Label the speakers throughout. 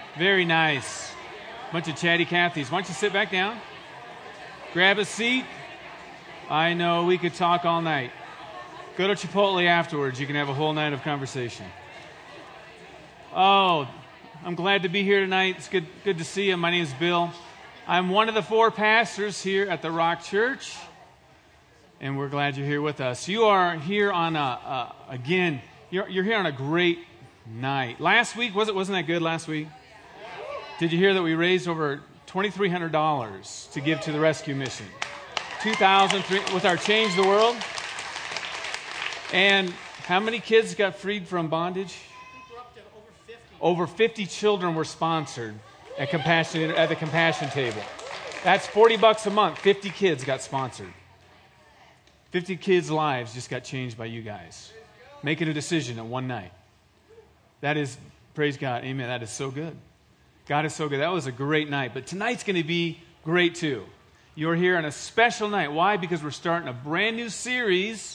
Speaker 1: Very nice. Bunch of chatty Cathys. Why don't you sit back down? Grab a seat. I know we could talk all night. Go to Chipotle afterwards. You can have a whole night of conversation. Oh, I'm glad to be here tonight. It's good to see you. My name is Bill. I'm one of the 4 pastors here at the Rock Church, and we're glad you're here with us. You are here on you're here on a great night. Last week, wasn't that good last week? Did you hear that we raised over $2,300 to give to the rescue mission? 2003 with our Change the World. And how many kids got freed from bondage?
Speaker 2: I think we're up to over 50.
Speaker 1: Over 50 children were sponsored at the Compassion Table. That's $40 a month. 50 kids got sponsored. 50 kids' lives just got changed by you guys. Making a decision at one night. That is, praise God, amen, that is so good. God is so good. That was a great night. But tonight's going to be great too. You're here on a special night. Why? Because we're starting a brand new series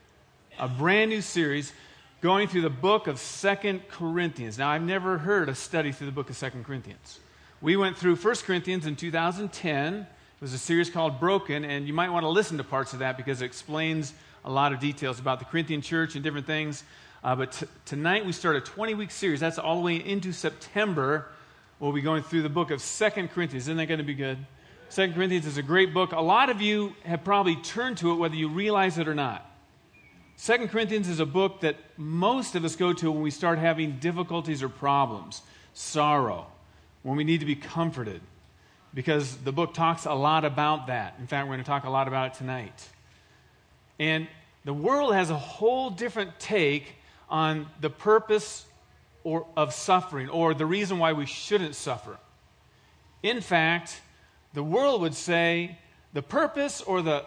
Speaker 1: going through the book of 2 Corinthians. Now, I've never heard a study through the book of 2 Corinthians. We went through 1 Corinthians in 2010. It was a series called Broken, and you might want to listen to parts of that because it explains a lot of details about the Corinthian church and different things. But tonight we start a 20-week series. That's all the way into September. We'll be going through the book of 2 Corinthians. Isn't that going to be good? 2 Corinthians is a great book. A lot of you have probably turned to it whether you realize it or not. 2 Corinthians is a book that most of us go to when we start having difficulties or problems, sorrow, when we need to be comforted, because the book talks a lot about that. In fact, we're going to talk a lot about it tonight. And the world has a whole different take on the purpose of suffering, or the reason why we shouldn't suffer. In fact, the world would say the purpose or the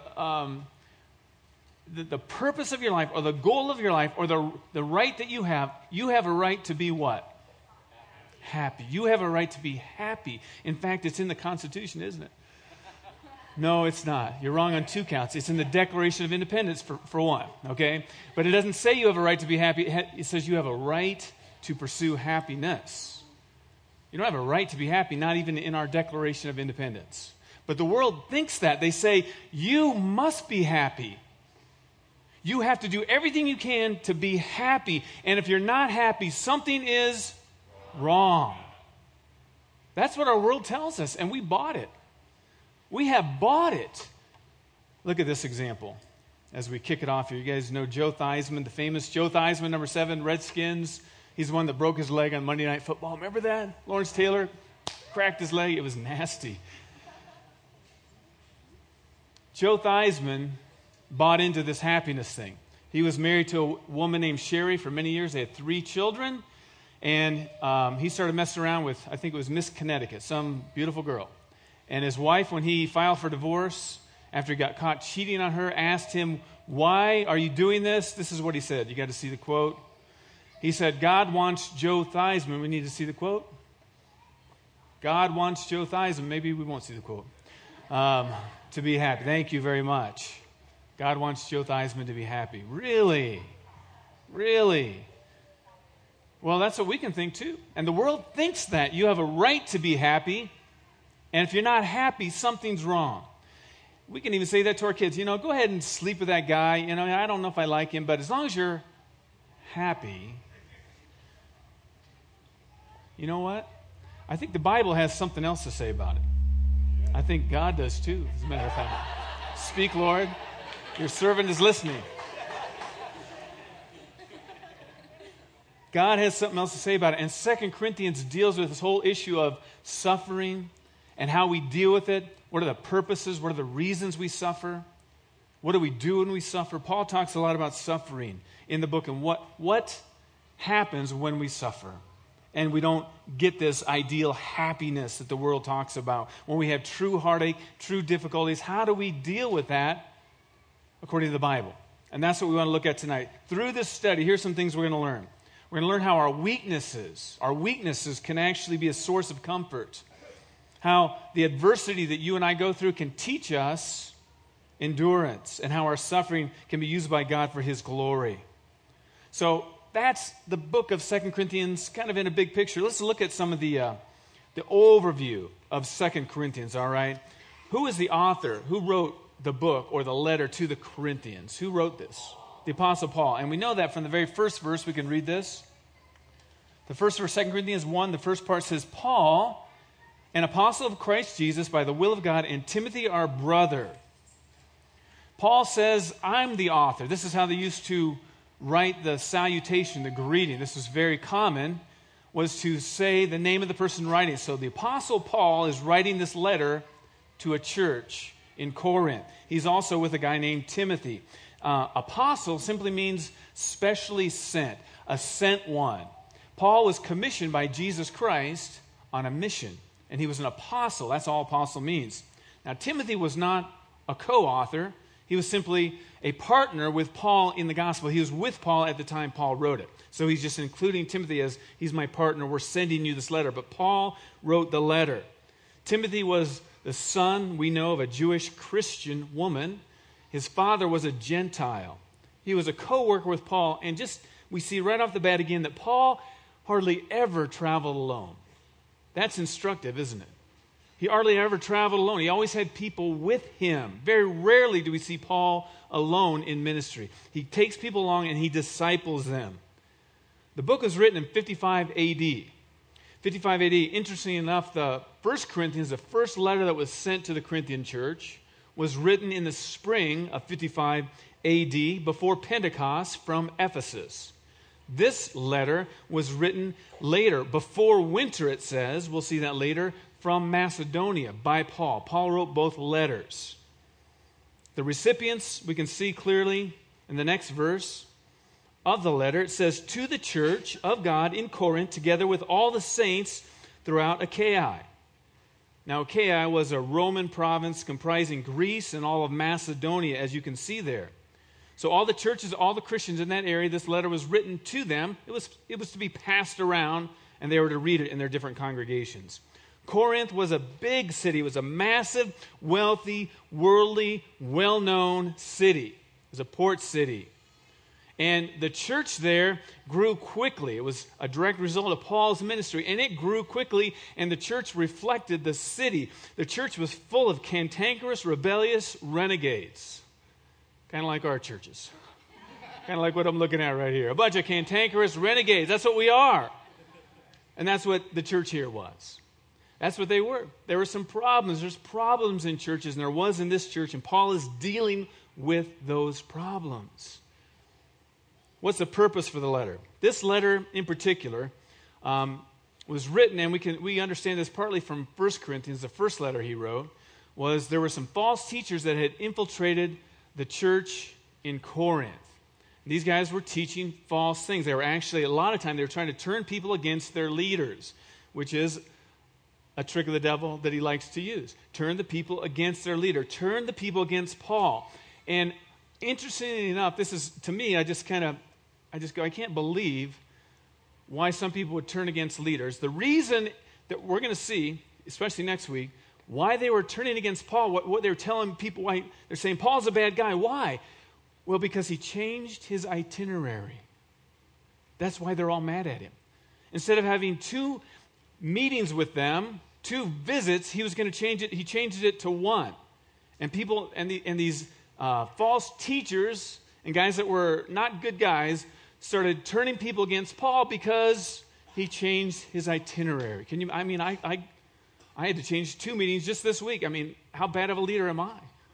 Speaker 1: purpose of your life, or the goal of your life, or the right that you have a right to be what? Happy. You have a right to be happy. In fact, it's in the Constitution, isn't it? No, it's not. You're wrong on 2 counts. It's in the Declaration of Independence for one, okay? But it doesn't say you have a right to be happy. It says you have a right to pursue happiness. You don't have a right to be happy, not even in our Declaration of Independence. But the world thinks that. They say, you must be happy. You have to do everything you can to be happy. And if you're not happy, something is wrong. That's what our world tells us, and we bought it. We have bought it. Look at this example as we kick it off here. You guys know Joe Theismann, the famous Joe Theismann, number 7, Redskins. He's the one that broke his leg on Monday Night Football. Remember that? Lawrence Taylor cracked his leg. It was nasty. Joe Theismann bought into this happiness thing. He was married to a woman named Sherry for many years. They had 3 children. And he started messing around with, I think it was Miss Connecticut, some beautiful girl. And his wife, when he filed for divorce, after he got caught cheating on her, asked him, why are you doing this? This is what he said. You got to see the quote. He said, God wants Joe Theismann. We need to see the quote. God wants Joe Theismann. Maybe we won't see the quote. To be happy. Thank you very much. God wants Joe Theismann to be happy. Really? Really? Well, that's what we can think too. And the world thinks that. You have a right to be happy. And if you're not happy, something's wrong. We can even say that to our kids. Go ahead and sleep with that guy. I don't know if I like him, but as long as you're happy, you know what? I think the Bible has something else to say about it. I think God does too, as a matter of fact. Speak, Lord. Your servant is listening. God has something else to say about it. And 2 Corinthians deals with this whole issue of suffering and how we deal with it. What are the purposes? What are the reasons we suffer? What do we do when we suffer? Paul talks a lot about suffering in the book and what happens when we suffer. And we don't get this ideal happiness that the world talks about. When we have true heartache, true difficulties, how do we deal with that according to the Bible? And that's what we want to look at tonight. Through this study, here's some things we're going to learn. We're going to learn how our weaknesses can actually be a source of comfort. How the adversity that you and I go through can teach us endurance, and how our suffering can be used by God for His glory. So that's the book of 2 Corinthians, kind of in a big picture. Let's look at some of the the overview of 2 Corinthians, all right? Who is the author? Who wrote the book or the letter to the Corinthians? Who wrote this? The Apostle Paul. And we know that from the very first verse. We can read this. The first verse, 2 Corinthians 1, the first part says, Paul, an apostle of Christ Jesus by the will of God, and Timothy our brother. Paul says, I'm the author. This is how they used to write the salutation, the greeting. This was very common, was to say the name of the person writing. So the Apostle Paul is writing this letter to a church in Corinth. He's also with a guy named Timothy. Apostle simply means specially sent, a sent one. Paul was commissioned by Jesus Christ on a mission, and he was an apostle. That's all apostle means. Now, Timothy was not a co-author. He was simply a partner with Paul in the gospel. He was with Paul at the time Paul wrote it. So he's just including Timothy as he's my partner. We're sending you this letter. But Paul wrote the letter. Timothy was the son, we know, of a Jewish Christian woman. His father was a Gentile. He was a co-worker with Paul. And just, we see right off the bat again that Paul hardly ever traveled alone. That's instructive, isn't it? He hardly ever traveled alone. He always had people with him. Very rarely do we see Paul alone in ministry. He takes people along and he disciples them. The book was written in 55 AD. 55 AD, interestingly enough, the 1 Corinthians, the first letter that was sent to the Corinthian church, was written in the spring of 55 AD before Pentecost from Ephesus. This letter was written later, before winter, it says, we'll see that later, from Macedonia by Paul. Paul wrote both letters. The recipients, we can see clearly in the next verse of the letter. It says, to the church of God in Corinth, together with all the saints throughout Achaia. Now, Achaia was a Roman province comprising Greece and all of Macedonia, as you can see there. So all the churches, all the Christians in that area, this letter was written to them. It was to be passed around, and they were to read it in their different congregations. Corinth was a big city. It was a massive, wealthy, worldly, well-known city. It was a port city. And the church there grew quickly. It was a direct result of Paul's ministry. And it grew quickly, and the church reflected the city. The church was full of cantankerous, rebellious renegades. Kind of like our churches. Kind of like what I'm looking at right here. A bunch of cantankerous renegades. That's what we are. And that's what the church here was. That's what they were. There were some problems. There's problems in churches, and there was in this church, and Paul is dealing with those problems. What's the purpose for the letter? This letter in particular was written, and we understand this partly from 1 Corinthians, the first letter he wrote, was there were some false teachers that had infiltrated the church in Corinth. These guys were teaching false things. They were actually, a lot of time, they were trying to turn people against their leaders, which is a trick of the devil that he likes to use. Turn the people against their leader. Turn the people against Paul. And interestingly enough, this is, to me, I just go, I can't believe why some people would turn against leaders. The reason that we're going to see, especially next week, why they were turning against Paul, what they were telling people, why they're saying Paul's a bad guy. Why? Well, because he changed his itinerary. That's why they're all mad at him. Instead of having 2 meetings with them, 2 visits, he was going to change it. He changed it to 1. And people and these false teachers and guys that were not good guys started turning people against Paul because he changed his itinerary. Can you? I mean, I had to change 2 meetings just this week. I mean, how bad of a leader am I?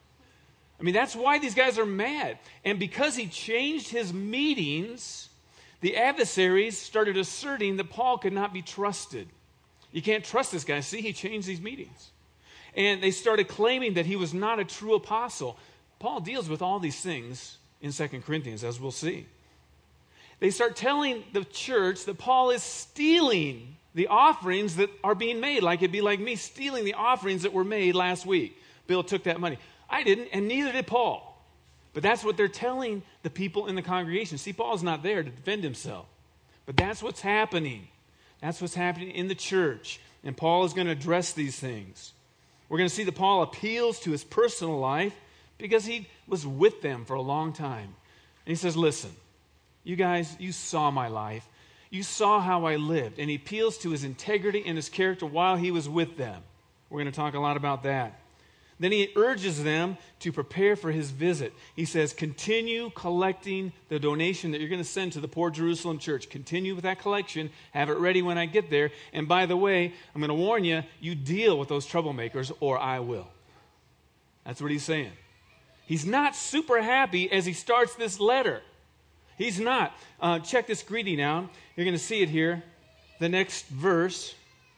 Speaker 1: I mean, that's why these guys are mad. And because he changed his meetings, the adversaries started asserting that Paul could not be trusted. You can't trust this guy. See, he changed these meetings. And they started claiming that he was not a true apostle. Paul deals with all these things in 2 Corinthians, as we'll see. They start telling the church that Paul is stealing the offerings that are being made. Like it'd be like me stealing the offerings that were made last week. Bill took that money. I didn't, and neither did Paul. But that's what they're telling the people in the congregation. See, Paul's not there to defend himself. But that's what's happening. That's what's happening in the church. And Paul is going to address these things. We're going to see that Paul appeals to his personal life because he was with them for a long time. And he says, listen, you guys, you saw my life. You saw how I lived. And he appeals to his integrity and his character while he was with them. We're going to talk a lot about that. Then he urges them to prepare for his visit. He says, continue collecting the donation that you're going to send to the Poor Jerusalem church. Continue with that collection. Have it ready when I get there. And by the way, I'm going to warn you, you deal with those troublemakers or I will. That's what he's saying. He's not super happy as he starts this letter. He's not. Check this greeting out. You're going to see it here. The next verse.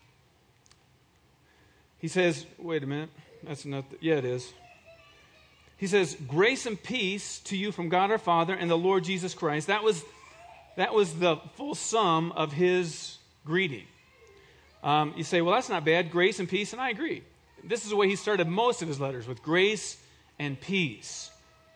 Speaker 1: He says, wait a minute. That's not, yeah, it is. He says, grace and peace to you from God our Father and the Lord Jesus Christ. That was the full sum of his greeting. You say, well, that's not bad. Grace and peace, and I agree. This is the way he started most of his letters, with grace and peace.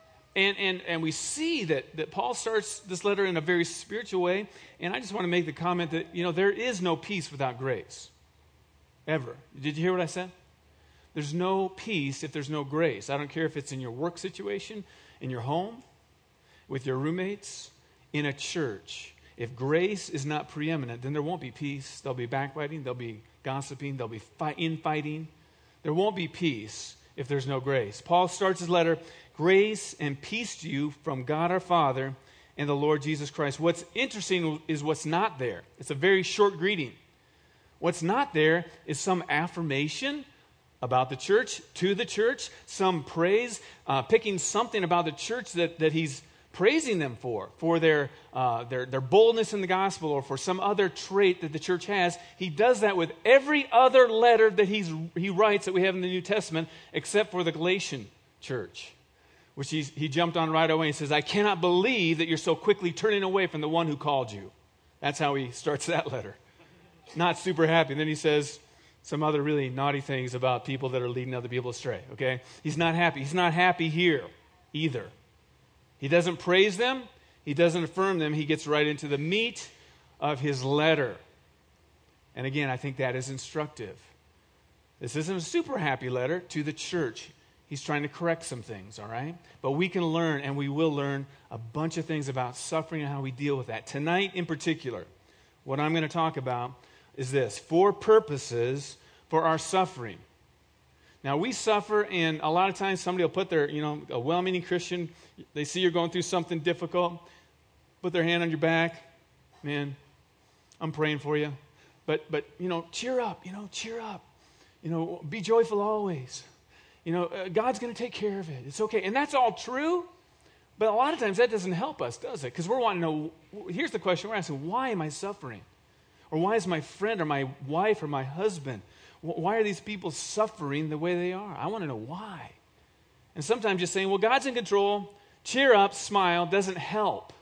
Speaker 1: And we see that Paul starts this letter in a very spiritual way. And I just want to make the comment that, there is no peace without grace. Ever. Did you hear what I said? There's no peace if there's no grace. I don't care if it's in your work situation, in your home, with your roommates, in a church. If grace is not preeminent, then there won't be peace. There'll be backbiting. There'll be gossiping. There'll be infighting. There won't be peace if there's no grace. Paul starts his letter, grace and peace to you from God our Father and the Lord Jesus Christ. What's interesting is what's not there. It's a very short greeting. What's not there is some affirmation about the church, to the church, some praise, picking something about the church that he's praising them for their boldness in the gospel or for some other trait that the church has. He does that with every other letter that he writes that we have in the New Testament, except for the Galatian church, which he jumped on right away and says, I cannot believe that you're so quickly turning away from the one who called you. That's how he starts that letter. Not super happy. And then he says some other really naughty things about people that are leading other people astray, okay? He's not happy. He's not happy here either. He doesn't praise them. He doesn't affirm them. He gets right into the meat of his letter. And again, I think that is instructive. This isn't a super happy letter to the church. He's trying to correct some things, all right? But we can learn, and we will learn, a bunch of things about suffering and how we deal with that. Tonight in particular, what I'm going to talk about is this: 4 purposes for our suffering. Now, we suffer, and a lot of times somebody will put their, a well-meaning Christian, they see you're going through something difficult, put their hand on your back. Man, I'm praying for you. But cheer up, cheer up. Be joyful always. God's going to take care of it. It's okay. And that's all true, but a lot of times that doesn't help us, does it? Because we're wanting to know, here's the question we're asking: why am I suffering? Or why is my friend or my wife or my husband, why are these people suffering the way they are? I want to know why. And sometimes just saying, well, God's in control, cheer up, smile, doesn't help.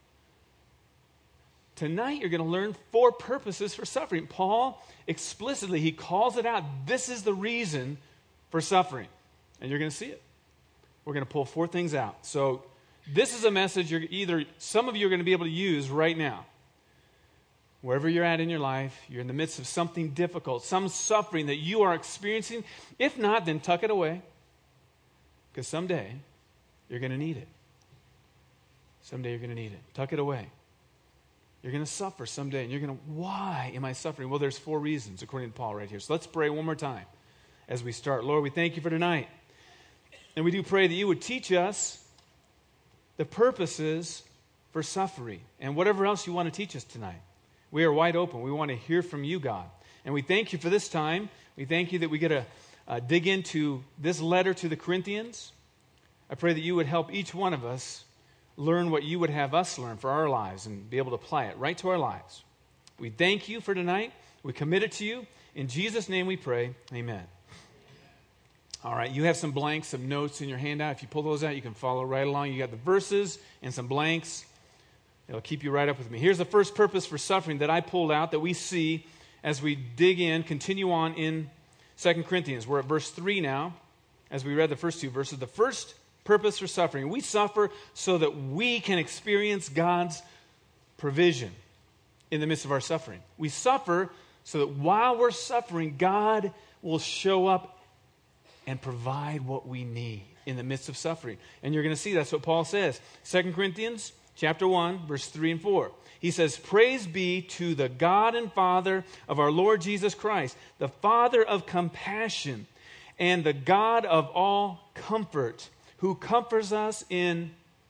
Speaker 1: Tonight you're going to learn 4 purposes for suffering. Paul explicitly, he calls it out. This is the reason for suffering. And you're going to see it. We're going to pull 4 things out. So this is a message some of you are going to be able to use right now. Wherever you're at in your life, you're in the midst of something difficult, some suffering that you are experiencing. If not, then tuck it away, because someday you're going to need it. Someday you're going to need it. Tuck it away. You're going to suffer someday, and you're going to, why am I suffering? Well, there's 4 reasons, according to Paul right here. So let's pray one more time as we start. Lord, we thank you for tonight. And we do pray that you would teach us the purposes for suffering and whatever else you want to teach us tonight. We are wide open. We want to hear from you, God. And we thank you for this time. We thank you that we get to dig into this letter to the Corinthians. I pray that you would help each one of us learn what you would have us learn for our lives and be able to apply it right to our lives. We thank you for tonight. We commit it to you. In Jesus' name we pray. Amen. All right, you have some blanks, some notes in your handout. If you pull those out, you can follow right along. You got the verses and some blanks. It'll keep you right up with me. Here's the first purpose for suffering that I pulled out that we see as we dig in, continue on in 2 Corinthians. We're at verse 3 now, as we read the first 2 verses. The first purpose for suffering. We suffer so that we can experience God's provision in the midst of our suffering. We suffer so that while we're suffering, God will show up and provide what we need in the midst of suffering. And you're going to see that's what Paul says. 2 Corinthians chapter 1, verse 3 and 4. He says, "Praise be to the God and Father of our Lord Jesus Christ, the Father of compassion and the God of all comfort, who comforts us in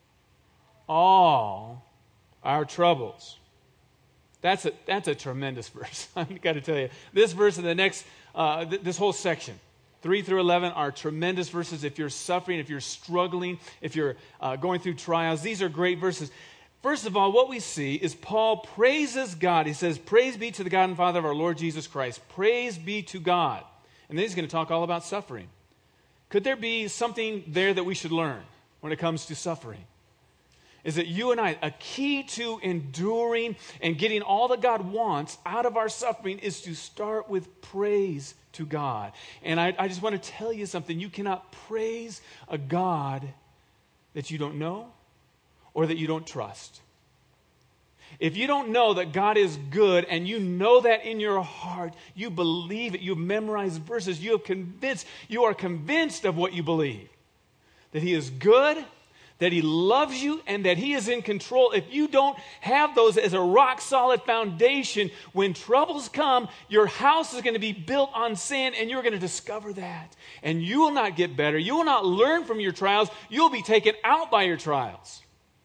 Speaker 1: all our troubles." That's a tremendous verse. I've got to tell you. This verse and the next, this whole section, 3 through 11, are tremendous verses. If you're suffering, if you're struggling, if you're going through trials, these are great verses. First of all, what we see is Paul praises God. He says, "Praise be to the God and Father of our Lord Jesus Christ." Praise be to God. And then he's going to talk all about suffering. Could there be something there that we should learn when it comes to suffering? Is that you and I, a key to enduring and getting all that God wants out of our suffering is to start with praise to God. And I just want to tell you something. You cannot praise a God that you don't know or that you don't trust. If you don't know that God is good and you know that in your heart, you believe it, you've memorized verses, you are convinced of what you believe. That He is good, that He loves you, and that He is in control. If you don't have those as a rock-solid foundation, when troubles come, your house is going to be built on sand, and you're going to discover that. And you will not get better. You will not learn from your trials. You'll be taken out by your trials.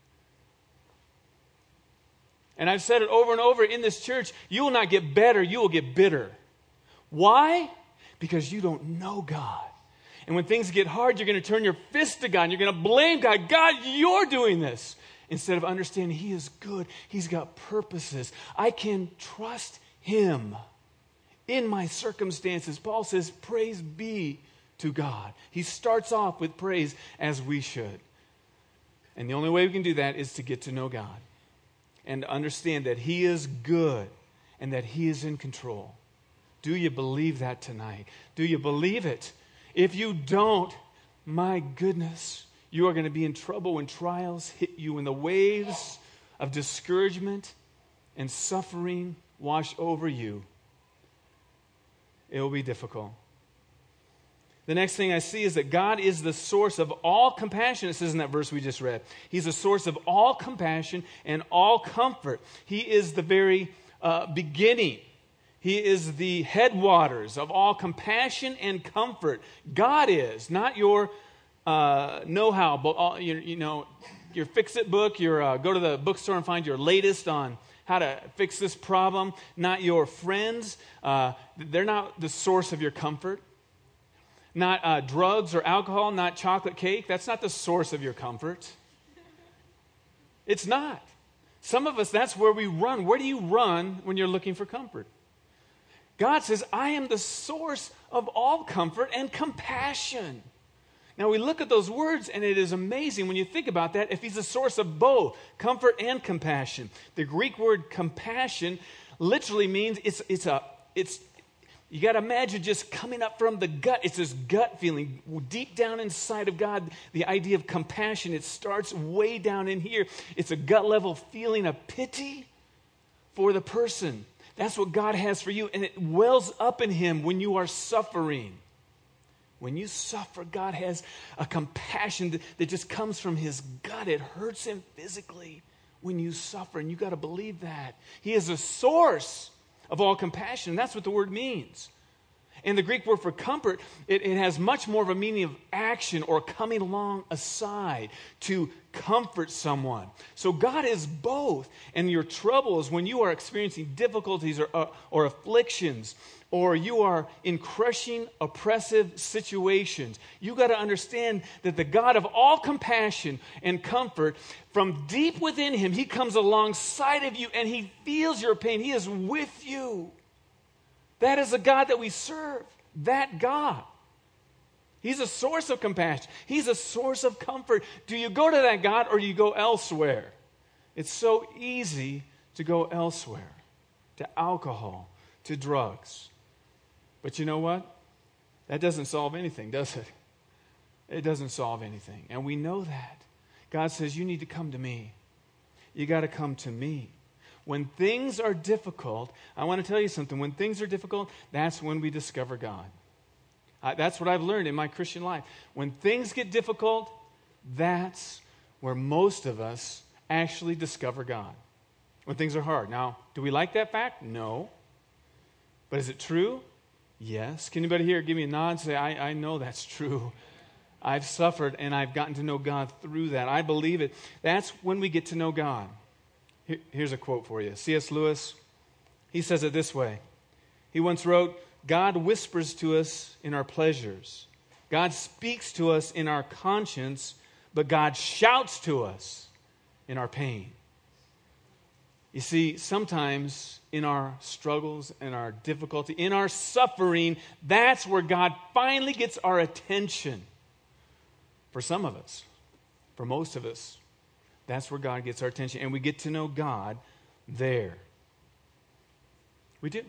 Speaker 1: And I've said it over and over in this church, you will not get better, you will get bitter. Why? Because you don't know God. And when things get hard, you're going to turn your fist to God and you're going to blame God. God, you're doing this. Instead of understanding He is good. He's got purposes. I can trust Him in my circumstances. Paul says, praise be to God. He starts off with praise, as we should. And the only way we can do that is to get to know God and to understand that He is good and that He is in control. Do you believe that tonight? Do you believe it? If you don't, my goodness, you are going to be in trouble when trials hit you, when the waves of discouragement and suffering wash over you. It will be difficult. The next thing I see is that God is the source of all compassion. It says in that verse we just read. He's the source of all compassion and all comfort. He is the very beginning. He is the headwaters of all compassion and comfort. God is, not your know-how, but your fix-it book, your go to the bookstore and find your latest on how to fix this problem. Not your friends. They're not the source of your comfort. Not drugs or alcohol, not chocolate cake. That's not the source of your comfort. It's not. Some of us, that's where we run. Where do you run when you're looking for comfort? God says, I am the source of all comfort and compassion. Now we look at those words and it is amazing when you think about that, if He's the source of both comfort and compassion. The Greek word compassion literally means it's you got to imagine just coming up from the gut. It's this gut feeling deep down inside of God. The idea of compassion, it starts way down in here. It's a gut level feeling of pity for the person. That's what God has for you. And it wells up in Him when you are suffering. When you suffer, God has a compassion that just comes from His gut. It hurts Him physically when you suffer. And you got to believe that. He is a source of all compassion. That's what the word means. And the Greek word for comfort, it has much more of a meaning of action or coming along aside to comfort someone. So God is both. And your troubles, when you are experiencing difficulties or afflictions, or you are in crushing, oppressive situations, you got to understand that the God of all compassion and comfort, from deep within Him, He comes alongside of you and He feels your pain. He is with you. That is the God that we serve. That God. He's a source of compassion. He's a source of comfort. Do you go to that God or do you go elsewhere? It's so easy to go elsewhere, to alcohol, to drugs. But you know what? That doesn't solve anything, does it? It doesn't solve anything. And we know that. God says, you need to come to me. You got to come to me. When things are difficult, I want to tell you something. When things are difficult, that's when we discover God. That's what I've learned in my Christian life. When things get difficult, that's where most of us actually discover God. When things are hard. Now, do we like that fact? No. But is it true? Yes. Can anybody here give me a nod and say, I know that's true. I've suffered and I've gotten to know God through that. I believe it. That's when we get to know God. Here's a quote for you. C.S. Lewis, he says it this way. He once wrote, God whispers to us in our pleasures. God speaks to us in our conscience, but God shouts to us in our pain. You see, sometimes in our struggles, in our difficulty, in our suffering, that's where God finally gets our attention. For some of us, for most of us, that's where God gets our attention. And we get to know God there. We do.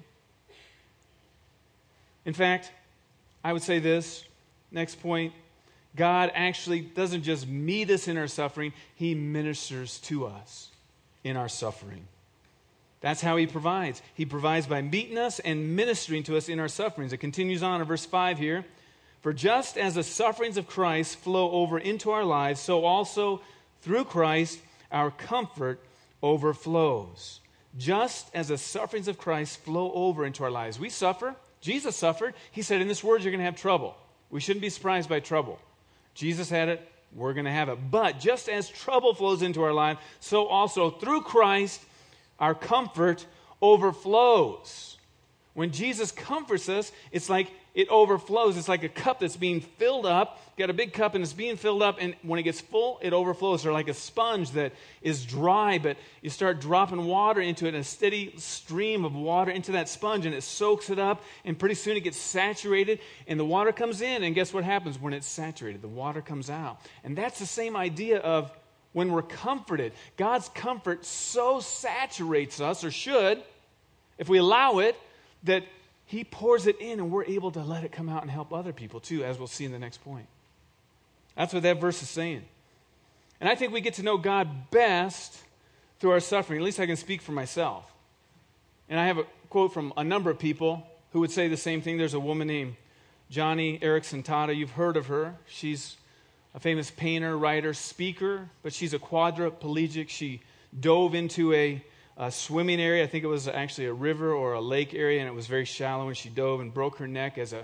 Speaker 1: In fact, I would say this, next point, God actually doesn't just meet us in our suffering, He ministers to us in our suffering. That's how He provides. He provides by meeting us and ministering to us in our sufferings. It continues on in verse 5 here. For just as the sufferings of Christ flow over into our lives, so also through Christ our comfort overflows. Just as the sufferings of Christ flow over into our lives. We suffer. Jesus suffered. He said, in this world you're going to have trouble. We shouldn't be surprised by trouble. Jesus had it. We're going to have it. But just as trouble flows into our life, so also through Christ our comfort overflows. When Jesus comforts us, it's like it overflows. It's like a cup that's being filled up. You got a big cup and it's being filled up, and when it gets full, it overflows. Or like a sponge that is dry, but you start dropping water into it, and a steady stream of water into that sponge, and it soaks it up, and pretty soon it gets saturated, and the water comes in, and guess what happens when it's saturated? The water comes out. And that's the same idea of when we're comforted. God's comfort so saturates us, or should, if we allow it, that He pours it in and we're able to let it come out and help other people too, as we'll see in the next point. That's what that verse is saying. And I think we get to know God best through our suffering. At least I can speak for myself. And I have a quote from a number of people who would say the same thing. There's a woman named Joni Eareckson Tada. You've heard of her. She's a famous painter, writer, speaker, but she's a quadriplegic. She dove into a swimming area. I think it was actually a river or a lake area, and it was very shallow, and she dove and broke her neck as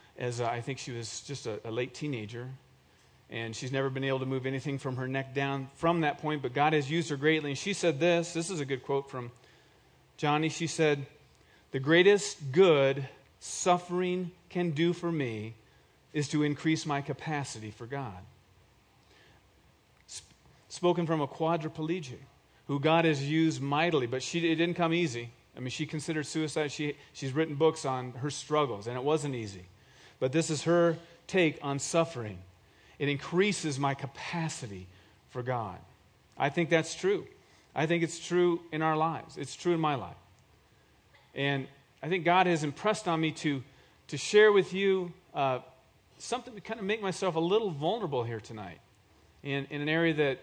Speaker 1: I think she was just a late teenager. And she's never been able to move anything from her neck down from that point, but God has used her greatly. And she said this is a good quote from Joni. She said, "The greatest good suffering can do for me is to increase my capacity for God." Spoken from a quadriplegic who God has used mightily, but it didn't come easy. I mean, she considered suicide. She's written books on her struggles, and it wasn't easy. But this is her take on suffering. It increases my capacity for God. I think that's true. I think it's true in our lives. It's true in my life. And I think God has impressed on me to share with you something to kind of make myself a little vulnerable here tonight in an area that,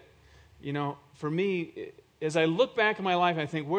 Speaker 1: for me, as I look back in my life, I think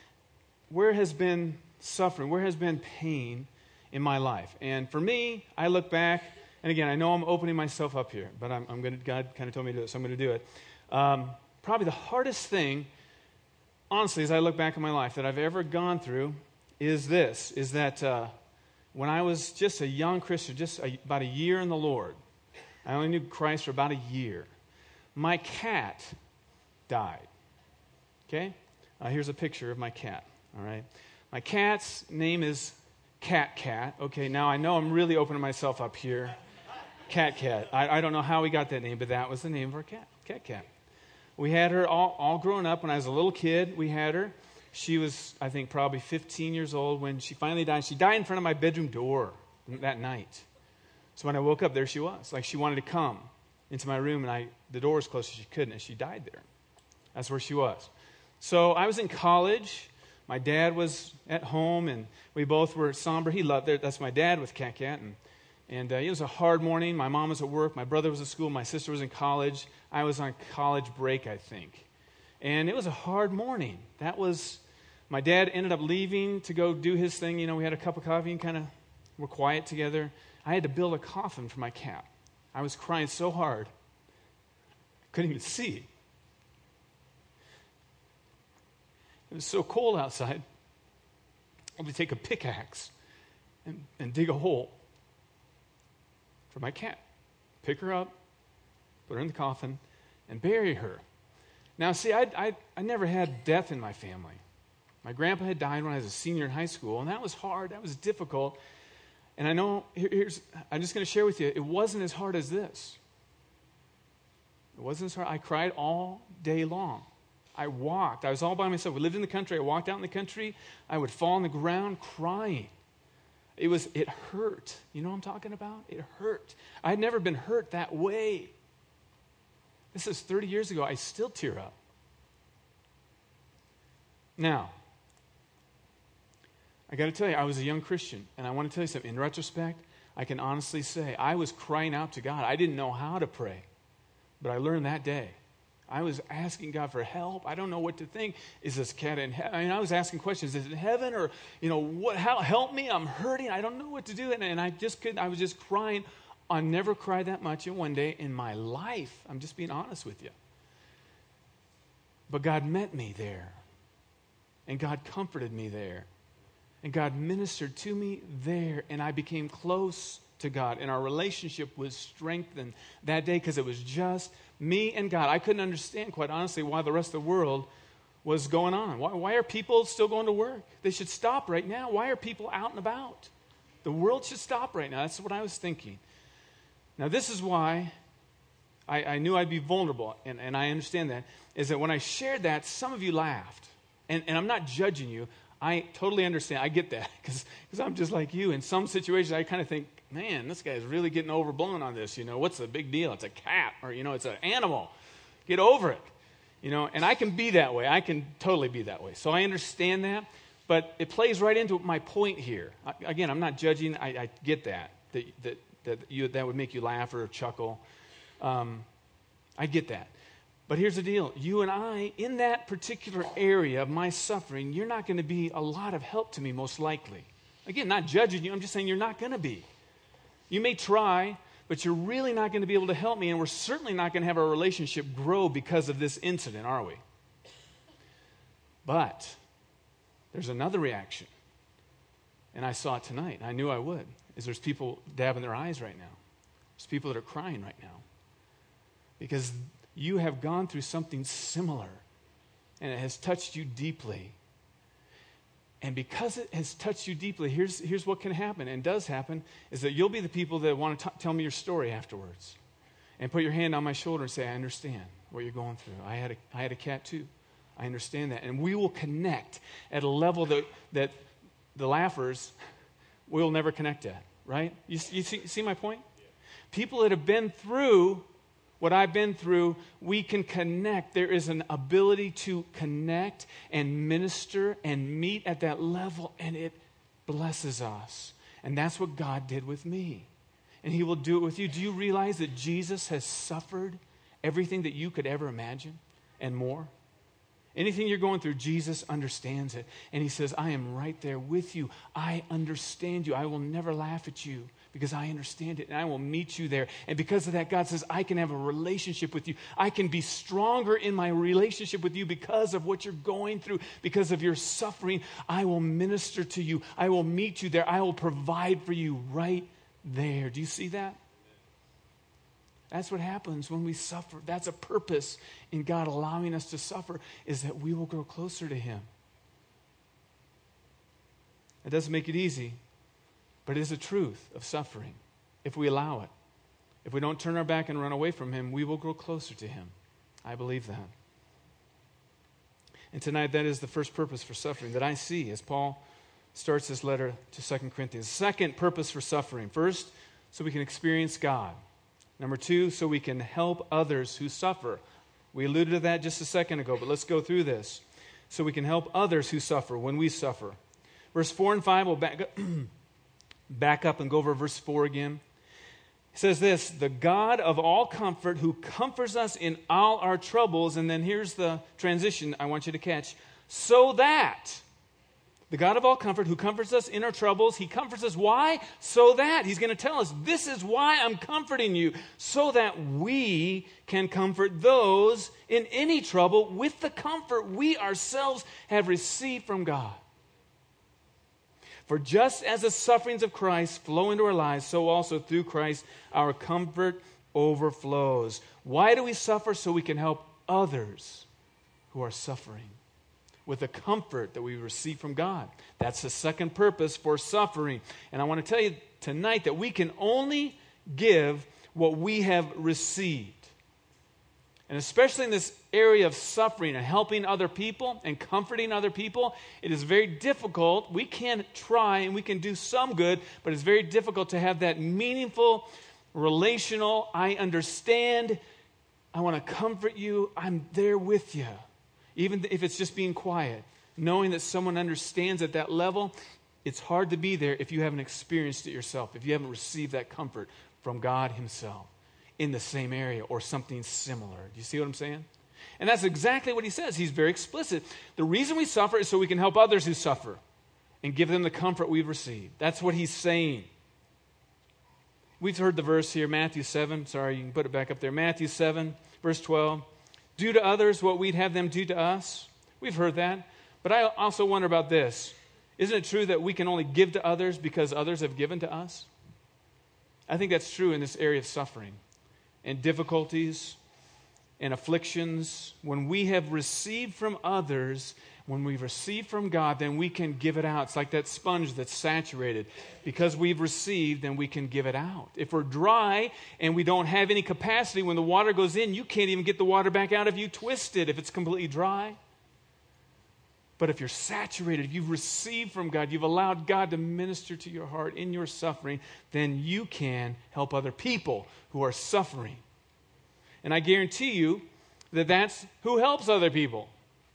Speaker 1: where has been suffering, where has been pain in my life? And for me, I look back, and again, I know I'm opening myself up here, but God kind of told me to do it, so I'm going to do it. Probably the hardest thing, honestly, as I look back in my life that I've ever gone through is that when I was just a young Christian, about a year in the Lord, I only knew Christ for about a year, my cat died. Okay? Here's a picture of my cat. All right? My cat's name is Cat. Okay, now I know I'm really opening myself up here. Cat. I don't know how we got that name, but that was the name of our cat. Cat. We had her all growing up. When I was a little kid, we had her. She was, I think, probably 15 years old when she finally died. She died in front of my bedroom door that night. So when I woke up, there she was. Like she wanted to come into my room, and the door was closed so she couldn't, and she died there. That's where she was. So I was in college. My dad was at home, and we both were somber. He loved it. That's my dad with Cat. And it was a hard morning. My mom was at work. My brother was at school. My sister was in college. I was on college break, I think. And it was a hard morning. My dad ended up leaving to go do his thing. We had a cup of coffee and kind of were quiet together. I had to build a coffin for my cat. I was crying so hard, I couldn't even see. It was so cold outside, I would take a pickaxe and dig a hole for my cat. Pick her up, put her in the coffin, and bury her. Now, see, I never had death in my family. My grandpa had died when I was a senior in high school, and that was hard. That was difficult. And I know, I'm just going to share with you, it wasn't as hard as this. It wasn't as hard. I cried all day long. I walked. I was all by myself. We lived in the country. I walked out in the country. I would fall on the ground crying. It hurt. You know what I'm talking about? It hurt. I had never been hurt that way. This is 30 years ago. I still tear up. Now, I got to tell you, I was a young Christian, and I want to tell you something. In retrospect, I can honestly say I was crying out to God. I didn't know how to pray, but I learned that day. I was asking God for help. I don't know what to think. Is this cat in heaven? I mean, I was asking questions. Is it in heaven or, what? How? Help me. I'm hurting. I don't know what to do. And I just couldn't. I was just crying. I never cried that much in one day in my life. I'm just being honest with you. But God met me there. And God comforted me there. And God ministered to me there. And I became close to God. And our relationship was strengthened that day because it was just me and God. I couldn't understand, quite honestly, why the rest of the world was going on. Why are people still going to work? They should stop right now. Why are people out and about? The world should stop right now. That's what I was thinking. Now, this is why I knew I'd be vulnerable, and I understand that, is that when I shared that, some of you laughed. And I'm not judging you. I totally understand. I get that because I'm just like you. In some situations, I kind of think, man, this guy's really getting overblown on this. What's the big deal? It's a cat or, it's an animal. Get over it. And I can be that way. I can totally be that way. So I understand that. But it plays right into my point here. Again, I'm not judging. I get that would make you laugh or chuckle. I get that. But here's the deal. You and I, in that particular area of my suffering, you're not going to be a lot of help to me, most likely. Again, not judging you. I'm just saying you're not going to be. You may try, but you're really not going to be able to help me, and we're certainly not going to have our relationship grow because of this incident, are we? But there's another reaction, and I saw it tonight, and I knew I would, is there's people dabbing their eyes right now. There's people that are crying right now because you have gone through something similar, and it has touched you deeply. And because it has touched you deeply, here's what can happen, and does happen, is that you'll be the people that want to tell me your story afterwards. And put your hand on my shoulder and say, I understand what you're going through. I had a cat too. I understand that. And we will connect at a level that the laughers will never connect at, right? You see my point? Yeah. People that have been through what I've been through, we can connect. There is an ability to connect and minister and meet at that level, and it blesses us. And that's what God did with me. And He will do it with you. Do you realize that Jesus has suffered everything that you could ever imagine and more? Anything you're going through, Jesus understands it. And He says, I am right there with you. I understand you. I will never laugh at you because I understand it, and I will meet you there. And because of that, God says, I can have a relationship with you. I can be stronger in my relationship with you because of what you're going through, because of your suffering. I will minister to you. I will meet you there. I will provide for you right there. Do you see that? That's what happens when we suffer. That's a purpose in God allowing us to suffer, is that we will grow closer to Him. It doesn't make it easy, but it is a truth of suffering. If we allow it, if we don't turn our back and run away from Him, we will grow closer to Him. I believe that. And tonight, that is the first purpose for suffering that I see as Paul starts this letter to 2 Corinthians. Second purpose for suffering. First, so we can experience God. Number two, so we can help others who suffer. We alluded to that just a second ago, but let's go through this. So we can help others who suffer when we suffer. Verse 4 and 5, we'll back up and go over verse 4 again. It says this, the God of all comfort who comforts us in all our troubles, and then here's the transition I want you to catch, so that The God of all comfort, who comforts us in our troubles, he comforts us. Why? So that, he's going to tell us, this is why I'm comforting you, so that we can comfort those in any trouble with the comfort we ourselves have received from God. For just as the sufferings of Christ flow into our lives, so also through Christ our comfort overflows. Why do we suffer? So we can help others who are suffering with the comfort that we receive from God. That's the second purpose for suffering. And I want to tell you tonight that we can only give what we have received. And especially in this area of suffering and helping other people and comforting other people, it is very difficult. We can try and we can do some good, but it's very difficult to have that meaningful, relational, I understand, I want to comfort you, I'm there with you. Even if it's just being quiet, knowing that someone understands at that level, it's hard to be there if you haven't experienced it yourself, if you haven't received that comfort from God himself in the same area or something similar. Do you see what I'm saying? And that's exactly what he says. He's very explicit. The reason we suffer is so we can help others who suffer and give them the comfort we've received. That's what he's saying. We've heard the verse here, Matthew 7. Sorry, you can put it back up there. Matthew 7, verse 12. Do to others what we'd have them do to us. We've heard that. But I also wonder about this. Isn't it true that we can only give to others because others have given to us? I think that's true in this area of suffering and difficulties and afflictions. When we have received from others, when we've received from God, then we can give it out. It's like that sponge that's saturated. Because we've received, then we can give it out. If we're dry and we don't have any capacity, when the water goes in, you can't even get the water back out if you twist it, if it's completely dry. But if you're saturated, if you've received from God, you've allowed God to minister to your heart in your suffering, then you can help other people who are suffering. And I guarantee you that that's who helps other people.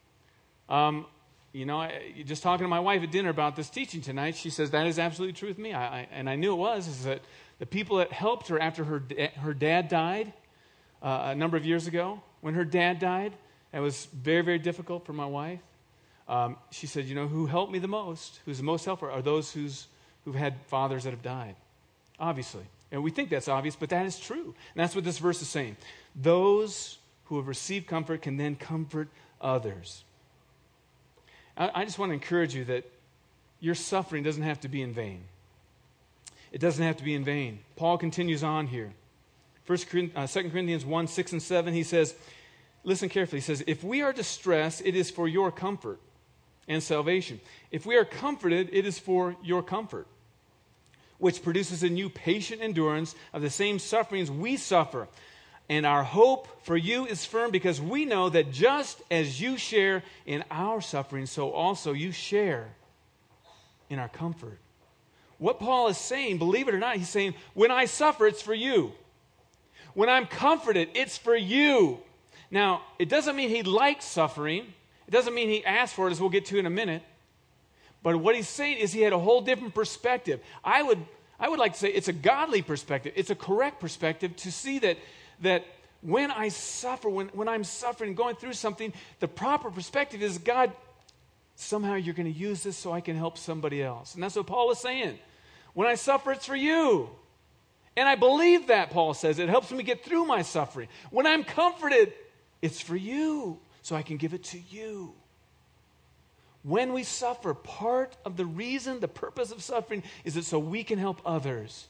Speaker 1: Just talking to my wife at dinner about this teaching tonight, she says that is absolutely true with me. And I knew it was, is that the people that helped her after her dad died a number of years ago, when her dad died, it was very, very difficult for my wife. She said, who helped me the most, who's the most helpful, are those who've had fathers that have died, obviously. And we think that's obvious, but that is true. And that's what this verse is saying. Those who have received comfort can then comfort others. I just want to encourage you that your suffering doesn't have to be in vain. It doesn't have to be in vain. Paul continues on here. 2 Corinthians 1, 6 and 7, he says, listen carefully, he says, if we are distressed, it is for your comfort and salvation. If we are comforted, it is for your comfort, which produces in you patient endurance of the same sufferings we suffer. And our hope for you is firm because we know that just as you share in our suffering, so also you share in our comfort. What Paul is saying, believe it or not, he's saying, when I suffer, it's for you. When I'm comforted, it's for you. Now, it doesn't mean he likes suffering. It doesn't mean he asked for it, as we'll get to in a minute. But what he's saying is he had a whole different perspective. I would like to say it's a godly perspective. It's a correct perspective to see that when I suffer, when I'm suffering, going through something, the proper perspective is, God, somehow you're going to use this so I can help somebody else. And that's what Paul was saying. When I suffer, it's for you. And I believe that, Paul says. It helps me get through my suffering. When I'm comforted, it's for you, so I can give it to you. When we suffer, part of the reason, the purpose of suffering is that so we can help others.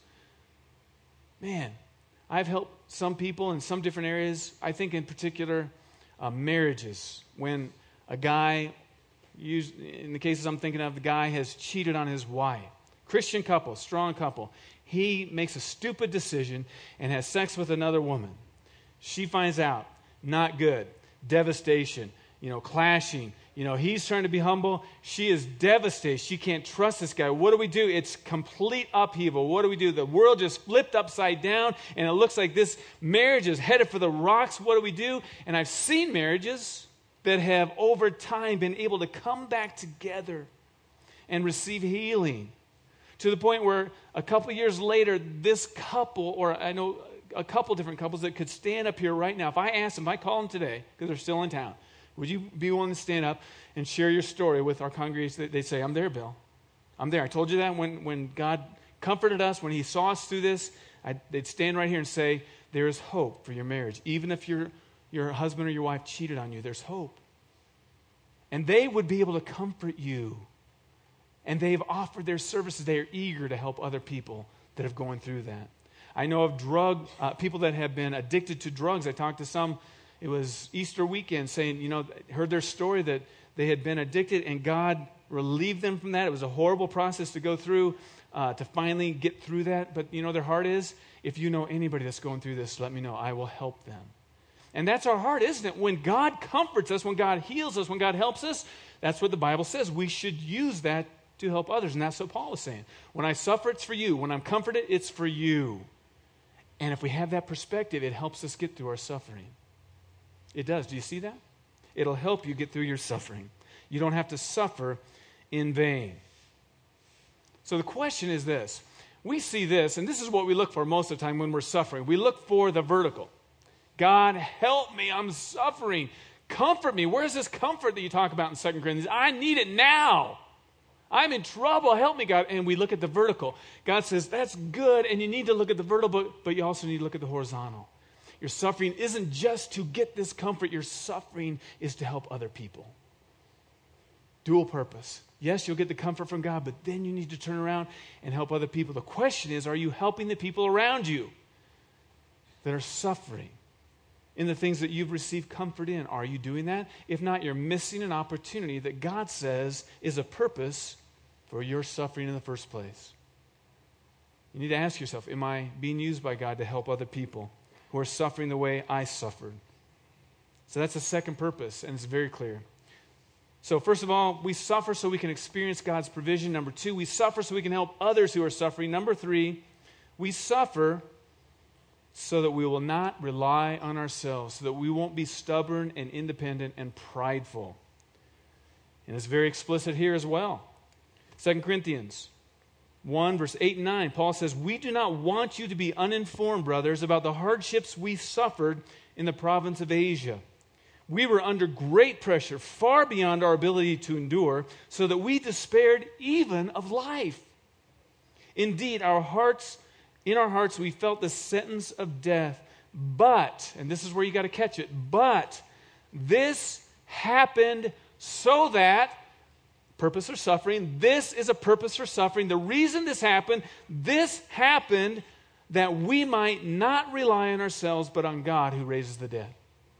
Speaker 1: Man, I've helped some people in some different areas. I think in particular, marriages. When a guy, in the cases I'm thinking of, the guy has cheated on his wife. Christian couple, strong couple. He makes a stupid decision and has sex with another woman. She finds out. Not good. Devastation. Clashing. He's trying to be humble. She is devastated. She can't trust this guy. What do we do? It's complete upheaval. What do we do? The world just flipped upside down, and it looks like this marriage is headed for the rocks. What do we do? And I've seen marriages that have, over time, been able to come back together and receive healing. To the point where a couple years later, this couple, or I know a couple different couples that could stand up here right now. If I asked them, if I call them today, because they're still in town, Would you be willing to stand up and share your story with our congregation? They say, I'm there, Bill. I'm there. I told you that when God comforted us, when he saw us through this, they'd stand right here and say, there is hope for your marriage. Even if your husband or your wife cheated on you, there's hope. And they would be able to comfort you. And they've offered their services. They are eager to help other people that have gone through that. I know of people that have been addicted to drugs. I talked to some, it was Easter weekend, saying, heard their story that they had been addicted and God relieved them from that. It was a horrible process to go through to finally get through that. But their heart is, if you know anybody that's going through this, let me know. I will help them. And that's our heart, isn't it? When God comforts us, when God heals us, when God helps us, that's what the Bible says. We should use that to help others. And that's what Paul is saying. When I suffer, it's for you. When I'm comforted, it's for you. And if we have that perspective, it helps us get through our suffering. It does. Do you see that? It'll help you get through your suffering. You don't have to suffer in vain. So the question is this. We see this, and this is what we look for most of the time when we're suffering. We look for the vertical. God, help me. I'm suffering. Comfort me. Where's this comfort that you talk about in 2 Corinthians? I need it now. I'm in trouble. Help me, God. And we look at the vertical. God says, that's good, and you need to look at the vertical, but you also need to look at the horizontal. Your suffering isn't just to get this comfort. Your suffering is to help other people. Dual purpose. Yes, you'll get the comfort from God, but then you need to turn around and help other people. The question is, are you helping the people around you that are suffering in the things that you've received comfort in? Are you doing that? If not, you're missing an opportunity that God says is a purpose for your suffering in the first place. You need to ask yourself, am I being used by God to help other people who are suffering the way I suffered? So that's the second purpose, and it's very clear. So first of all, we suffer so we can experience God's provision. Number two, we suffer so we can help others who are suffering. Number three, we suffer so that we will not rely on ourselves, so that we won't be stubborn and independent and prideful. And it's very explicit here as well. 2 Corinthians 1, verse 8 and 9, Paul says, we do not want you to be uninformed, brothers, about the hardships we suffered in the province of Asia. We were under great pressure, far beyond our ability to endure, so that we despaired even of life. Indeed, in our hearts we felt the sentence of death. But, and this is where you got to catch it, but this happened so that, purpose for suffering, this is a purpose for suffering. The reason this happened that we might not rely on ourselves, but on God who raises the dead.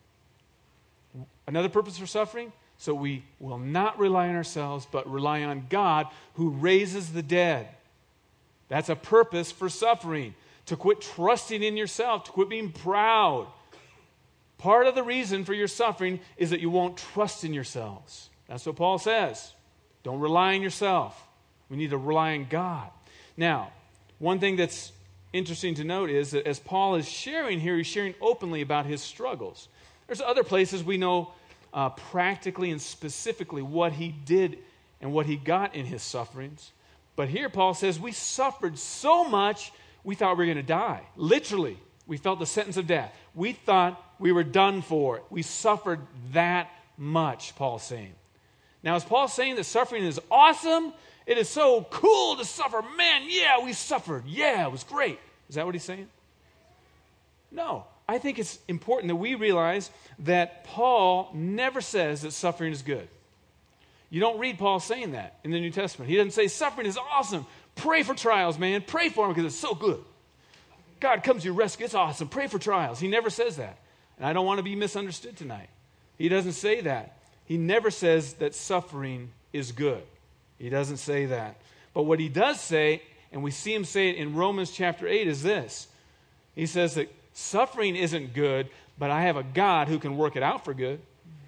Speaker 1: Another purpose for suffering, so we will not rely on ourselves, but rely on God who raises the dead. That's a purpose for suffering. To quit trusting in yourself, to quit being proud. Part of the reason for your suffering is that you won't trust in yourselves. That's what Paul says. Don't rely on yourself. We need to rely on God. Now, one thing that's interesting to note is that as Paul is sharing here, he's sharing openly about his struggles. There's other places we know practically and specifically what he did and what he got in his sufferings. But here Paul says we suffered so much we thought we were going to die. Literally, we felt the sentence of death. We thought we were done for. We suffered that much, Paul's saying. Now, is Paul saying that suffering is awesome? It is so cool to suffer. Man, yeah, we suffered. Yeah, it was great. Is that what he's saying? No. I think it's important that we realize that Paul never says that suffering is good. You don't read Paul saying that in the New Testament. He doesn't say suffering is awesome. Pray for trials, man. Pray for them because it's so good. God comes to your rescue. It's awesome. Pray for trials. He never says that. And I don't want to be misunderstood tonight. He doesn't say that. He never says that suffering is good. He doesn't say that. But what he does say, and we see him say it in Romans chapter 8, is this. He says that suffering isn't good, but I have a God who can work it out for good.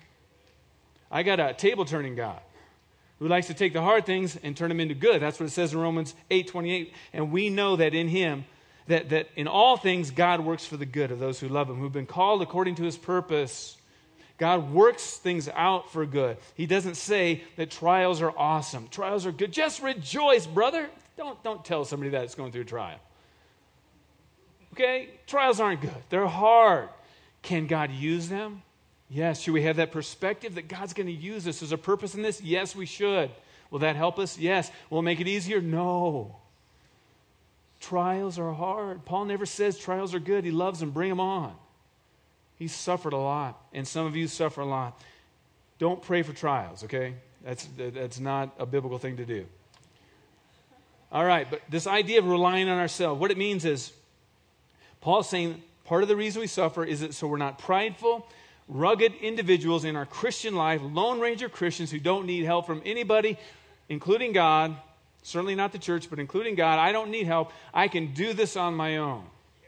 Speaker 1: I got a table-turning God who likes to take the hard things and turn them into good. That's what it says in Romans 8:28. And we know that in him, that in all things God works for the good of those who love him, who've been called according to his purpose. God works things out for good. He doesn't say that trials are awesome. Trials are good. Just rejoice, brother. Don't tell somebody that it's going through a trial. Okay? Trials aren't good. They're hard. Can God use them? Yes. Should we have that perspective that God's going to use us? There's a purpose in this? Yes, we should. Will that help us? Yes. Will it make it easier? No. Trials are hard. Paul never says trials are good. He loves them. Bring them on. He's suffered a lot, and some of you suffer a lot. Don't pray for trials, okay? That's not a biblical thing to do. All right, but this idea of relying on ourselves, what it means is, Paul's saying part of the reason we suffer is that so we're not prideful, rugged individuals in our Christian life, Lone Ranger Christians who don't need help from anybody, including God, certainly not the church, but including God. I don't need help. I can do this on my own.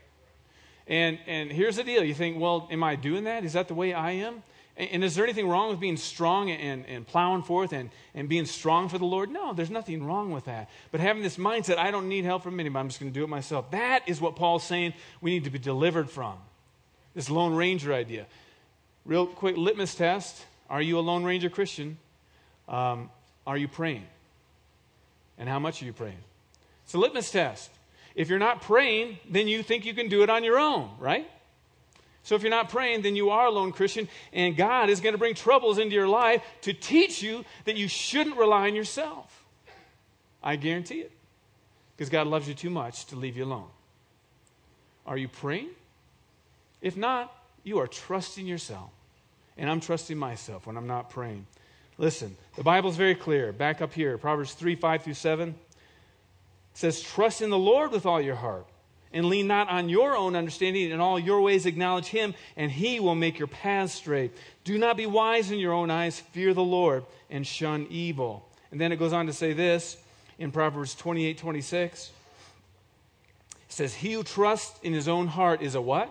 Speaker 1: And here's the deal. You think, well, am I doing that? Is that the way I am? And is there anything wrong with being strong and plowing forth and being strong for the Lord? No, there's nothing wrong with that. But having this mindset, I don't need help from anybody, I'm just going to do it myself. That is what Paul's saying we need to be delivered from. This Lone Ranger idea. Real quick litmus test. Are you a Lone Ranger Christian? Are you praying? And how much are you praying? It's a litmus test. If you're not praying, then you think you can do it on your own, right? So if you're not praying, then you are a lone Christian, and God is going to bring troubles into your life to teach you that you shouldn't rely on yourself. I guarantee it. Because God loves you too much to leave you alone. Are you praying? If not, you are trusting yourself. And I'm trusting myself when I'm not praying. Listen, the Bible's very clear. Back up here, Proverbs 3, 5 through 7. It says, trust in the Lord with all your heart. And lean not on your own understanding. In all your ways acknowledge Him, and He will make your paths straight. Do not be wise in your own eyes. Fear the Lord and shun evil. And then it goes on to say this in Proverbs 28, 26. It says, he who trusts in his own heart is a what?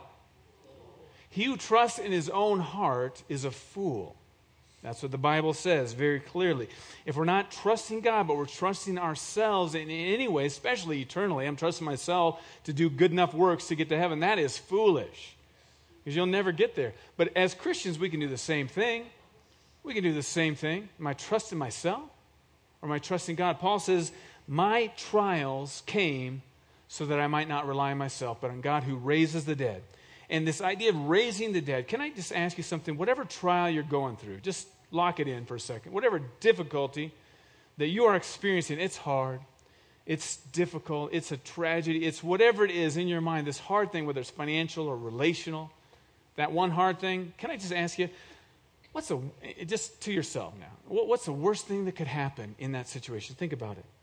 Speaker 1: He who trusts in his own heart is a fool. That's what the Bible says very clearly. If we're not trusting God, but we're trusting ourselves in any way, especially eternally, I'm trusting myself to do good enough works to get to heaven, that is foolish. Because you'll never get there. But as Christians, we can do the same thing. We can do the same thing. Am I trusting myself? Or am I trusting God? Paul says, my trials came so that I might not rely on myself, but on God who raises the dead. And this idea of raising the dead, can I just ask you something? Whatever trial you're going through, just lock it in for a second. Whatever difficulty that you are experiencing, it's hard, it's difficult, it's a tragedy, it's whatever it is in your mind, this hard thing, whether it's financial or relational, that one hard thing, can I just ask you, just to yourself now, what's the worst thing that could happen in that situation? Think about it.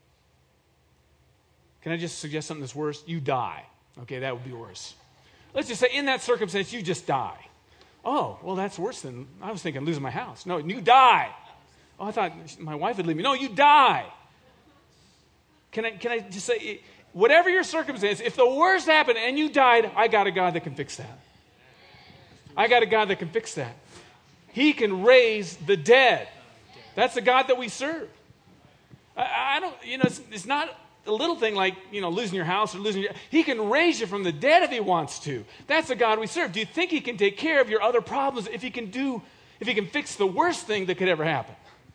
Speaker 1: Can I just suggest something that's worse? You die. Okay, that would be worse. Let's just say in that circumstance, you just die. Oh, well, that's worse than, I was thinking losing my house. No, you die. Oh, I thought my wife would leave me. No, you die. Can I just say, whatever your circumstance, if the worst happened and you died, I got a God that can fix that. I got a God that can fix that. He can raise the dead. That's the God that we serve. I don't, it's not a little thing like, losing your house or He can raise you from the dead if He wants to. That's the God we serve. Do you think He can take care of your other problems if He can fix the worst thing that could ever happen?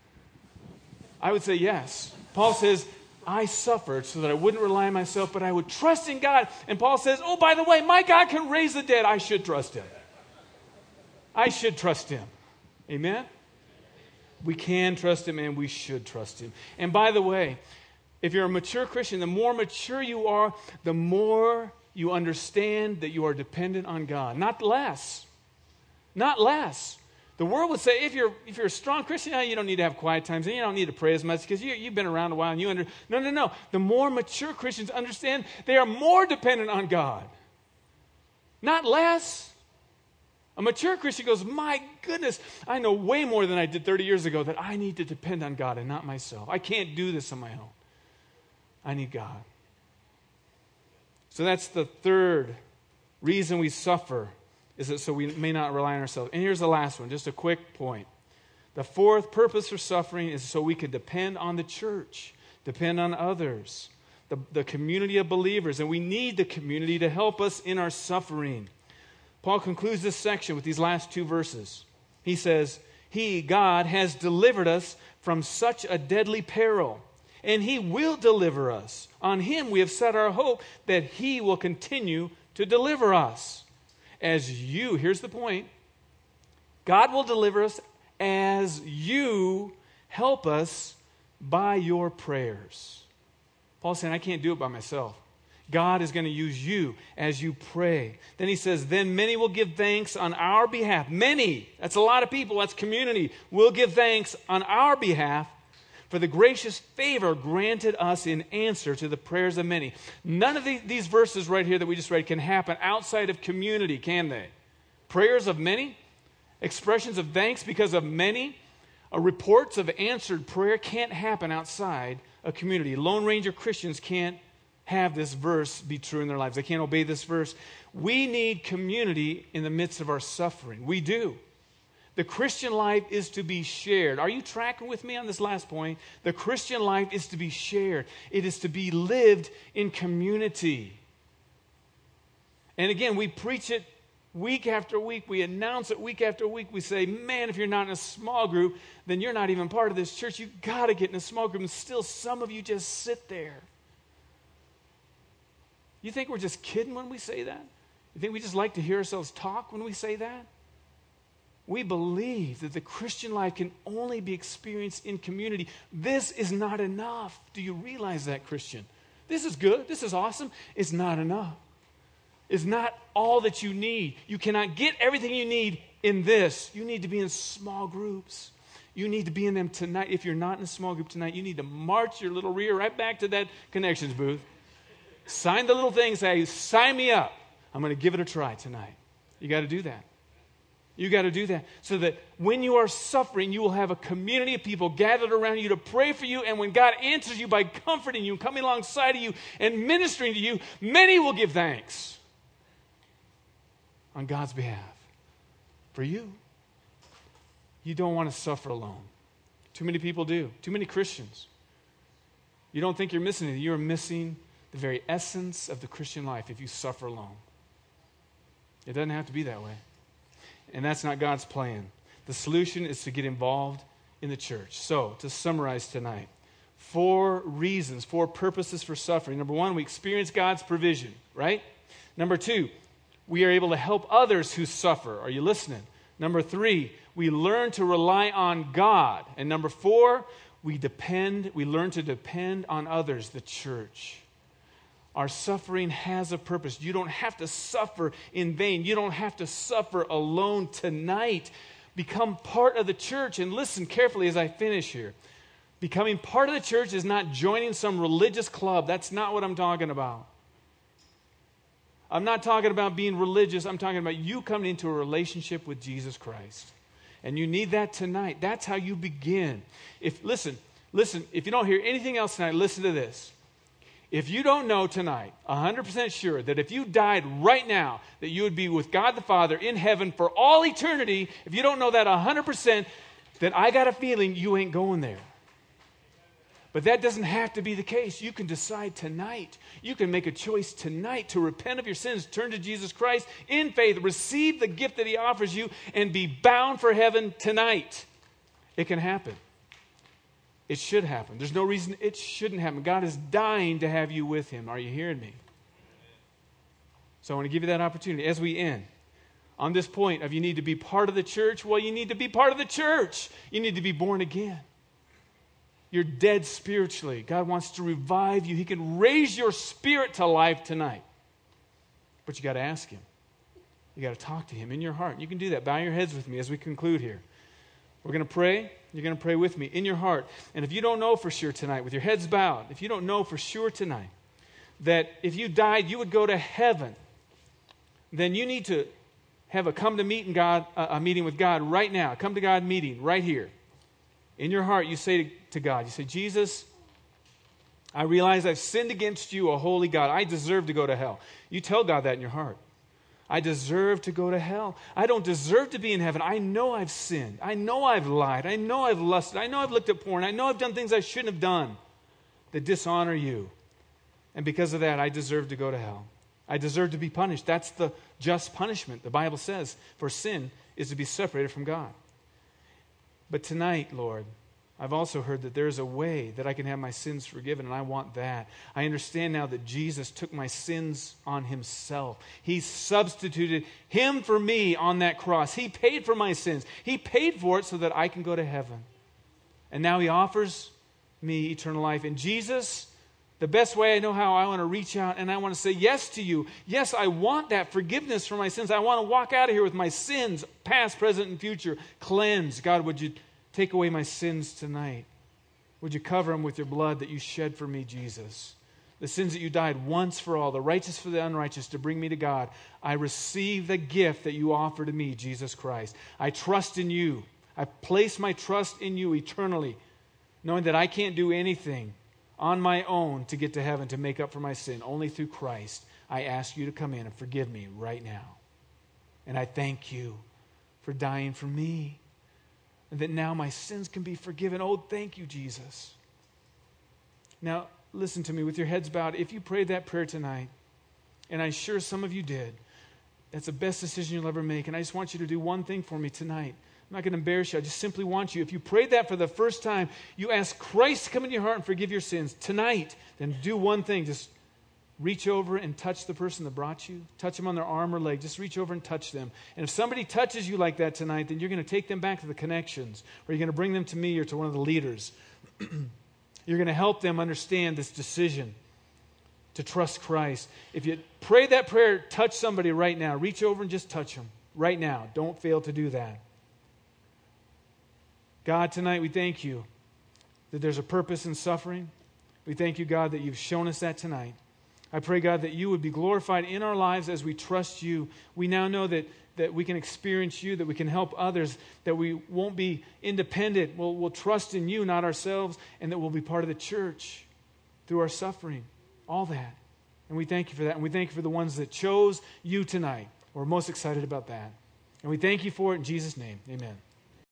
Speaker 1: I would say yes. Paul says, I suffered so that I wouldn't rely on myself, but I would trust in God. And Paul says, oh, by the way, my God can raise the dead. I should trust Him. I should trust Him. Amen? We can trust Him and we should trust Him. And by the way, if you're a mature Christian, the more mature you are, the more you understand that you are dependent on God. Not less. Not less. The world would say, if you're a strong Christian, you don't need to have quiet times, and you don't need to pray as much because you've been around a while and No. The more mature Christians understand they are more dependent on God. Not less. A mature Christian goes, my goodness, I know way more than I did 30 years ago that I need to depend on God and not myself. I can't do this on my own. I need God. So that's the third reason we suffer, is that so we may not rely on ourselves. And here's the last one, just a quick point. The fourth purpose for suffering is so we can depend on the church, depend on others, the community of believers. And we need the community to help us in our suffering. Paul concludes this section with these last two verses. He says, He, God, has delivered us from such a deadly peril, and He will deliver us. On Him we have set our hope that He will continue to deliver us. As you, here's the point, God will deliver us as you help us by your prayers. Paul's saying, I can't do it by myself. God is going to use you as you pray. Then he says, then many will give thanks on our behalf. Many, that's a lot of people, that's community, will give thanks on our behalf for the gracious favor granted us in answer to the prayers of many. None of these verses right here that we just read can happen outside of community, can they? Prayers of many, expressions of thanks because of many, reports of answered prayer can't happen outside a community. Lone Ranger Christians can't have this verse be true in their lives. They can't obey this verse. We need community in the midst of our suffering. We do. The Christian life is to be shared. Are you tracking with me on this last point? The Christian life is to be shared. It is to be lived in community. And again, we preach it week after week. We announce it week after week. We say, man, if you're not in a small group, then you're not even part of this church. You've got to get in a small group. And still, some of you just sit there. You think we're just kidding when we say that? You think we just like to hear ourselves talk when we say that? We believe that the Christian life can only be experienced in community. This is not enough. Do you realize that, Christian? This is good. This is awesome. It's not enough. It's not all that you need. You cannot get everything you need in this. You need to be in small groups. You need to be in them tonight. If you're not in a small group tonight, you need to march your little rear right back to that connections booth. Sign the little thing, say, sign me up. I'm going to give it a try tonight. You got to do that. You got to do that so that when you are suffering, you will have a community of people gathered around you to pray for you. And when God answers you by comforting you and coming alongside of you and ministering to you, many will give thanks on God's behalf for you. You don't want to suffer alone. Too many people do. Too many Christians. You don't think you're missing anything. You're missing the very essence of the Christian life if you suffer alone. It doesn't have to be that way. And that's not God's plan. The solution is to get involved in the church. So, to summarize tonight, 4 reasons, 4 purposes for suffering. Number 1, we experience God's provision, right? Number 2, we are able to help others who suffer. Are you listening? Number 3, we learn to rely on God. And number 4, we learn to depend on others, the church. Our suffering has a purpose. You don't have to suffer in vain. You don't have to suffer alone tonight. Become part of the church. And listen carefully as I finish here. Becoming part of the church is not joining some religious club. That's not what I'm talking about. I'm not talking about being religious. I'm talking about you coming into a relationship with Jesus Christ. And you need that tonight. That's how you begin. Listen, if you don't hear anything else tonight, listen to this. If you don't know tonight, 100% sure that if you died right now, that you would be with God the Father in heaven for all eternity, if you don't know that 100%, then I got a feeling you ain't going there. But that doesn't have to be the case. You can decide tonight. You can make a choice tonight to repent of your sins, turn to Jesus Christ in faith, receive the gift that He offers you, and be bound for heaven tonight. It can happen. It should happen. There's no reason it shouldn't happen. God is dying to have you with Him. Are you hearing me? So I want to give you that opportunity as we end. On this point of you need to be part of the church, well, you need to be part of the church. You need to be born again. You're dead spiritually. God wants to revive you. He can raise your spirit to life tonight. But you got to ask Him. You got to talk to Him in your heart. You can do that. Bow your heads with me as we conclude here. We're going to pray. You're going to pray with me in your heart. And if you don't know for sure tonight, with your heads bowed, if you don't know for sure tonight that if you died, you would go to heaven, then you need to have a meeting with God right now. A come to God meeting right here. In your heart, you say to God, you say, Jesus, I realize I've sinned against you, a holy God. I deserve to go to hell. You tell God that in your heart. I deserve to go to hell. I don't deserve to be in heaven. I know I've sinned. I know I've lied. I know I've lusted. I know I've looked at porn. I know I've done things I shouldn't have done that dishonor you. And because of that, I deserve to go to hell. I deserve to be punished. That's the just punishment. The Bible says for sin is to be separated from God. But tonight, Lord, I've also heard that there's a way that I can have my sins forgiven, and I want that. I understand now that Jesus took my sins on himself. He substituted him for me on that cross. He paid for my sins. He paid for it so that I can go to heaven. And now he offers me eternal life. And Jesus, the best way I know how, I want to reach out and I want to say yes to you. Yes, I want that forgiveness for my sins. I want to walk out of here with my sins, past, present, and future, cleansed. God, would you take away my sins tonight? Would you cover them with your blood that you shed for me, Jesus? The sins that you died once for all, the righteous for the unrighteous, to bring me to God. I receive the gift that you offer to me, Jesus Christ. I trust in you. I place my trust in you eternally, knowing that I can't do anything on my own to get to heaven, to make up for my sin. Only through Christ. I ask you to come in and forgive me right now. And I thank you for dying for me, and that now my sins can be forgiven. Oh, thank you, Jesus. Now, listen to me with your heads bowed. If you prayed that prayer tonight, and I'm sure some of you did, that's the best decision you'll ever make. And I just want you to do one thing for me tonight. I'm not going to embarrass you. I just simply want you, if you prayed that for the first time, you ask Christ to come into your heart and forgive your sins tonight, then do one thing. Just reach over and touch the person that brought you. Touch them on their arm or leg. Just reach over and touch them. And if somebody touches you like that tonight, then you're going to take them back to the connections, or you're going to bring them to me or to one of the leaders. You're going to help them understand this decision to trust Christ. If you pray that prayer, touch somebody right now. Reach over and just touch them right now. Don't fail to do that. God, tonight we thank you that there's a purpose in suffering. We thank you, God, that you've shown us that tonight. I pray, God, that you would be glorified in our lives as we trust you. We now know that we can experience you, that we can help others, that we won't be independent. We'll trust in you, not ourselves, and that we'll be part of the church through our suffering. All that. And we thank you for that. And we thank you for the ones that chose you tonight. We're most excited about that. And we thank you for it in Jesus' name. Amen.